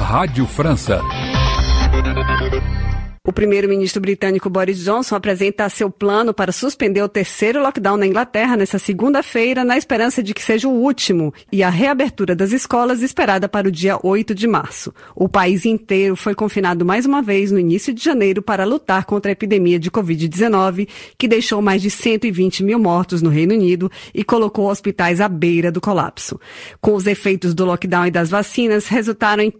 Rádio França. O primeiro-ministro britânico Boris Johnson apresenta seu plano para suspender o terceiro lockdown na Inglaterra nesta segunda-feira, na esperança de que seja o último, e a reabertura das escolas esperada para o dia 8 de março. O país inteiro foi confinado mais uma vez no início de janeiro para lutar contra a epidemia de Covid-19, que deixou mais de 120 mil mortos no Reino Unido e colocou hospitais à beira do colapso. Como os efeitos do lockdown e das vacinas resultaram em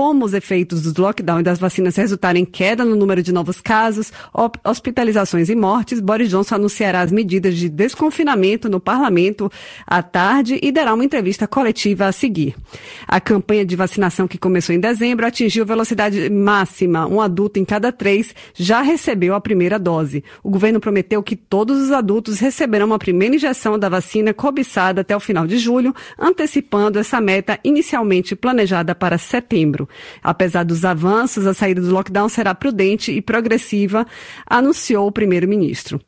queda no número de novos casos, hospitalizações e mortes, Boris Johnson anunciará as medidas de desconfinamento no parlamento à tarde e dará uma entrevista coletiva a seguir. A campanha de vacinação que começou em dezembro atingiu velocidade máxima. Um adulto em cada 3 já recebeu a primeira dose. O governo prometeu que todos os adultos receberão uma primeira injeção da vacina cobiçada até o final de julho, antecipando essa meta inicialmente planejada para setembro. Apesar dos avanços, a saída do lockdown será prudente e progressiva, anunciou o primeiro-ministro.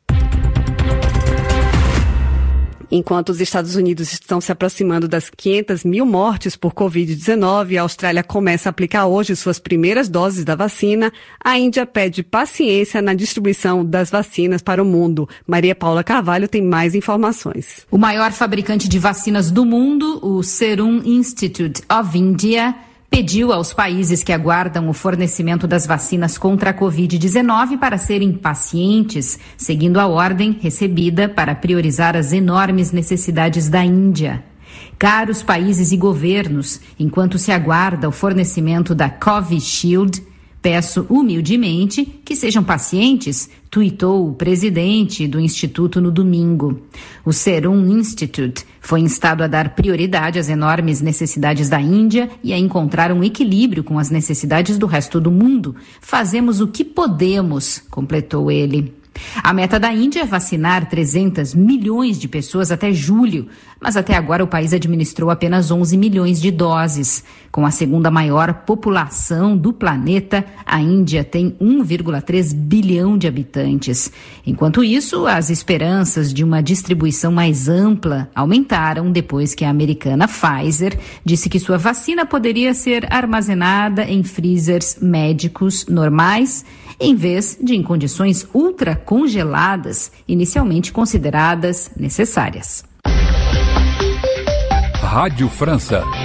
Enquanto os Estados Unidos estão se aproximando das 500 mil mortes por Covid-19, a Austrália começa a aplicar hoje suas primeiras doses da vacina, a Índia pede paciência na distribuição das vacinas para o mundo. Maria Paula Carvalho tem mais informações. O maior fabricante de vacinas do mundo, o Serum Institute of India, pediu aos países que aguardam o fornecimento das vacinas contra a Covid-19 para serem pacientes, seguindo a ordem recebida para priorizar as enormes necessidades da Índia. Caros países e governos, enquanto se aguarda o fornecimento da Covishield, peço humildemente que sejam pacientes, tuitou o presidente do Instituto no domingo. O Serum Institute foi instado a dar prioridade às enormes necessidades da Índia e a encontrar um equilíbrio com as necessidades do resto do mundo. Fazemos o que podemos, completou ele. A meta da Índia é vacinar 300 milhões de pessoas até julho, mas até agora o país administrou apenas 11 milhões de doses. Com a segunda maior população do planeta, a Índia tem 1,3 bilhão de habitantes. Enquanto isso, as esperanças de uma distribuição mais ampla aumentaram depois que a americana Pfizer disse que sua vacina poderia ser armazenada em freezers médicos normais, em vez de em condições ultracongeladas, inicialmente consideradas necessárias. Rádio França.